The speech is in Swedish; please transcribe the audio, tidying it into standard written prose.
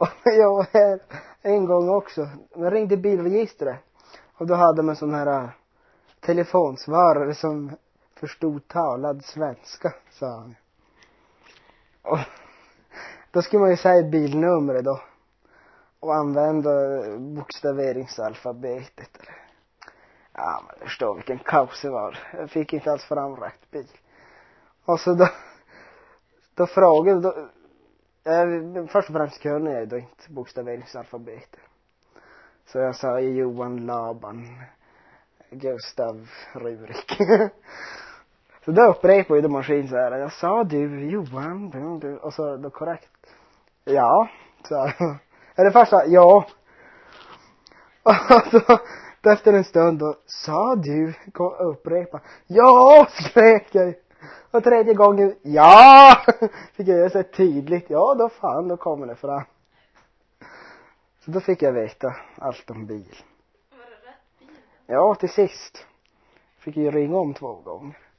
Och jag en gång också. Jag ringde bilregistret. Och då hade man sån här telefonsvarare som förstod talad svenska, sa han. Och då skulle man ju säga bilnumret då. Och använda bokstaveringsalfabetet. Eller. Ja, men det förstår vilken kaos det var. Jag fick inte alls fram rätt bil. Och så då frågade först och främst kunde jag då inte bokstaveringsalfabetet. Så jag sa Johan Laban Gustav Rurik. Så då upprepade ju maskin så här. Jag sa du Johan du. Och så då korrekt. Ja, så eller första ja. Och så efter en stund då sa du upprepa. Ja, skrek jag. Och tredje gången ja. Fick jag göra så tydligt. Ja, då fan då kommer det fram. Så då fick jag veta allt om bil. Var det rätt bil? Ja, till sist. Fick jag ringa om 2 gånger.